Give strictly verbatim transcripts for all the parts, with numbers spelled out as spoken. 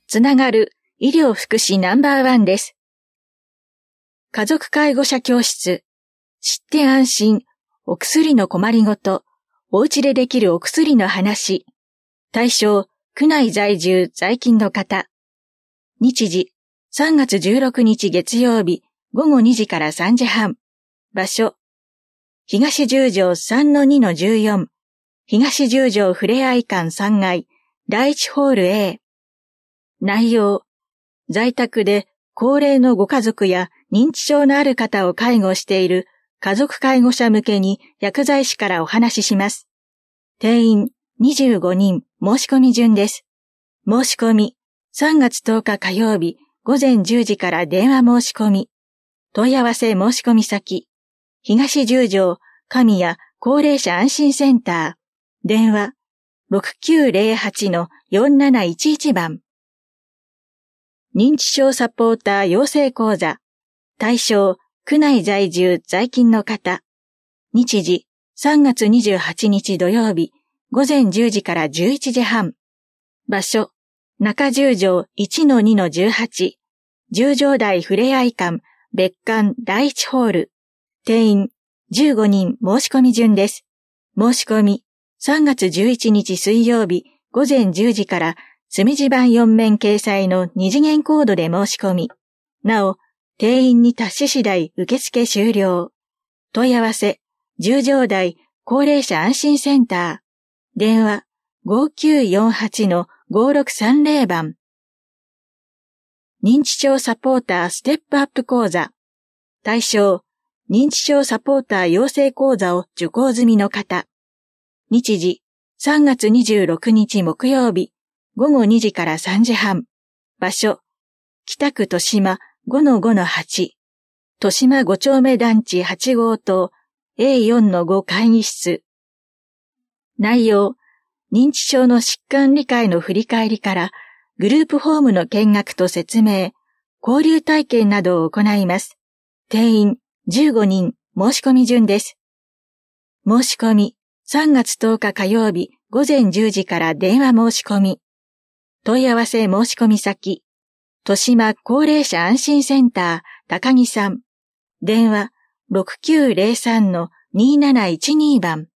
つながる医療福祉ナンバーワンです。家族介護者教室、知って安心、お薬の困りごと、お家でできるお薬の話。対象、区内在住在勤の方。日時、さんがつじゅうろくにち月曜日、ごごにじからさんじはん。場所、東十条 さんのにのじゅうよん、東十条ふれあい館さんがい、だいいちホール A。内容、在宅で高齢のご家族や認知症のある方を介護している家族介護者向けに薬剤師からお話しします。定員にじゅうごにん、申し込み順です。申し込み、さんがつとおか火曜日、ごぜんじゅうじから電話申し込み。問い合わせ申し込み先、東十条神谷高齢者安心センター、電話 ろくきゅうぜろはちのよんなないちいち 番。認知症サポーター養成講座、対象、区内在住在勤の方。日時、さんがつにじゅうはちにち土曜日、ごぜんじゅうじからじゅういちじはん。場所、中十条 いちのにのじゅうはち、十条台ふれあい館、別館だいいちホール。定員、じゅうごにん申し込み順です。申し込み、さんがつじゅういちにち水曜日、ごぜんじゅうじから、墨字盤よんめん掲載の二次元コードで申し込み。なお、定員に達し次第受付終了。問い合わせ、十条台高齢者安心センター。電話、ごきゅうよんはちのごろくさんぜろ 番。認知症サポーターステップアップ講座。対象、認知症サポーター養成講座を受講済みの方。日時、さんがつにじゅうろくにち木曜日、ごごにじからさんじはん。場所、北区豊島 ごのごのはち。豊島ご丁目団地はちごうとう エーよんのご 会議室。内容、認知症の疾患理解の振り返りから、グループホームの見学と説明、交流体験などを行います。定員じゅうごにん申し込み順です。申し込み、さんがつとおか火曜日ごぜんじゅうじから電話申し込み。問い合わせ申し込み先、豊島高齢者安心センター高木さん。電話 ろくきゅうぜろさんのになないちに 番。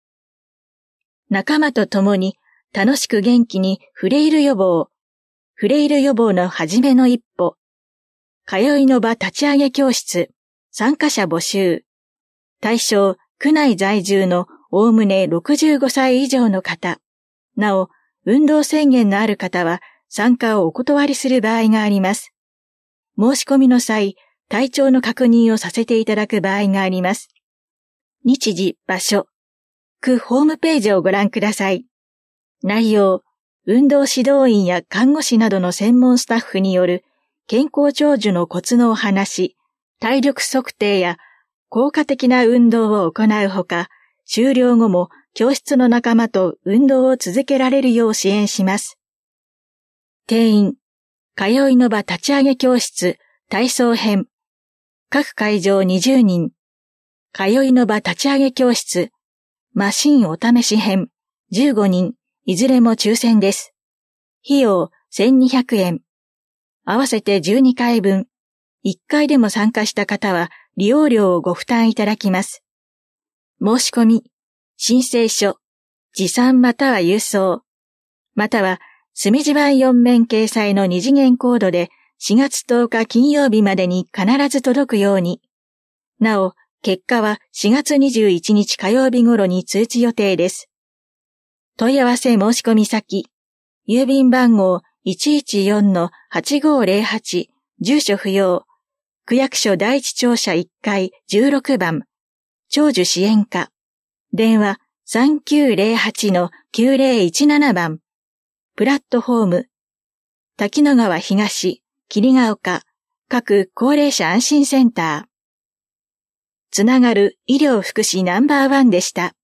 仲間と共に楽しく元気にフレイル予防。フレイル予防の初めの一歩。通いの場立ち上げ教室。参加者募集。対象、区内在住のおおむねろくじゅうごさい以上の方。なお、運動制限のある方は参加をお断りする場合があります。申し込みの際、体調の確認をさせていただく場合があります。日時、場所。区ホームページをご覧ください。内容、運動指導員や看護師などの専門スタッフによる健康長寿のコツのお話、体力測定や効果的な運動を行うほか、終了後も教室の仲間と運動を続けられるよう支援します。定員、通いの場立ち上げ教室、体操編。各会場にじゅうにん。通いの場立ち上げ教室、マシンお試し編、じゅうごにん。いずれも抽選です。費用せんにひゃくえん。合わせてじゅうにかいぶん。いっかいでも参加した方は利用料をご負担いただきます。申し込み、申請書、持参または郵送、または墨字盤よんめん掲載の二次元コードでしがつとおか金曜日までに必ず届くように。なお、結果はしがつにじゅういちにち火曜日頃に通知予定です。問い合わせ申し込み先、郵便番号 いちいちよんのはちごぜろはち、住所不要、区役所第一庁舎いっかいじゅうろくばん、長寿支援課、電話 さんきゅうぜろはちのきゅうぜろいちなな 番、プラットフォーム、滝野川東、桐ヶ丘、各高齢者安心センター。つながる医療福祉ナンバーワンでした。